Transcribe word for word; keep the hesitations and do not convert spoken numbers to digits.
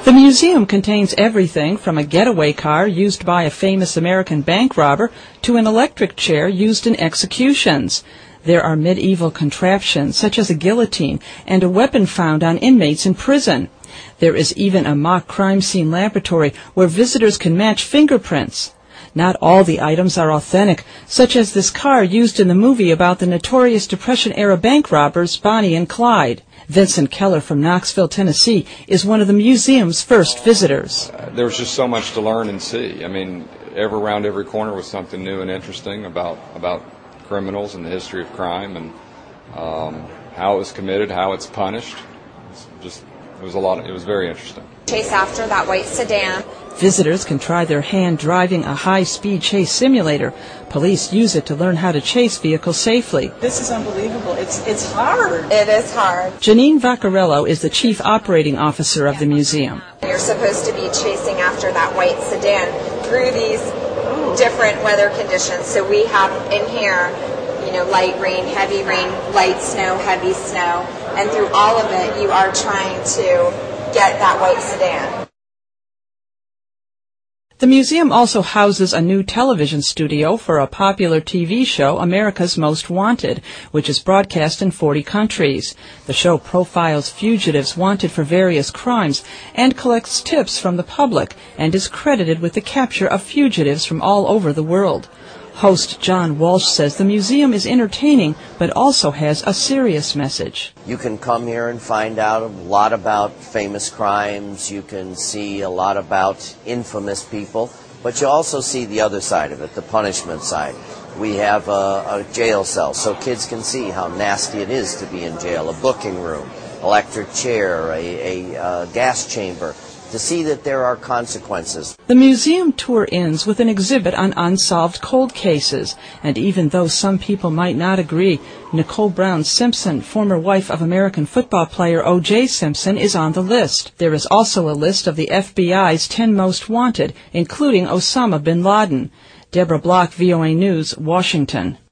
The museum contains everything from a getaway car used by a famous American bank robber to an electric chair used in executions. There are medieval contraptions such as a guillotine and a weapon found on inmates in prison. There is even a mock crime scene laboratory where visitors can match fingerprints. Not all the items are authentic, such as this car used in the movie about the notorious Depression-era bank robbers Bonnie and Clyde. Vincent Keller from Knoxville, Tennessee, is one of the museum's first visitors. Uh, there was just so much to learn and see. I mean, every around every corner was something new and interesting about about criminals and the history of crime and um, how it was committed, how it's punished. It's just it was a lot. Of, it was very interesting. Chase after that white sedan. Visitors can try their hand driving a high-speed chase simulator. Police use it to learn how to chase vehicles safely. This is unbelievable. It's it's hard. It is hard. Janine Vaccarello is the chief operating officer of the museum. You're supposed to be chasing after that white sedan through these different weather conditions. So we have in here, you know, light rain, heavy rain, light snow, heavy snow, and through all of it, you are trying to get that white sedan. The museum also houses a new television studio for a popular T V show, America's Most Wanted, which is broadcast in forty countries. The show profiles fugitives wanted for various crimes and collects tips from the public and is credited with the capture of fugitives from all over the world. Host John Walsh says the museum is entertaining but also has a serious message. You can come here and find out a lot about famous crimes. You can see a lot about infamous people, but you also see the other side of it, the punishment side. We have a, a jail cell so kids can see how nasty it is to be in jail, a booking room, electric chair, a, a, a gas chamber, to see that there are consequences. The museum tour ends with an exhibit on unsolved cold cases, and even though some people might not agree, Nicole Brown Simpson, former wife of American football player O J Simpson, is on the list. There is also a list of the F B I's ten most wanted, including Osama bin Laden. Deborah Block, V O A News, Washington.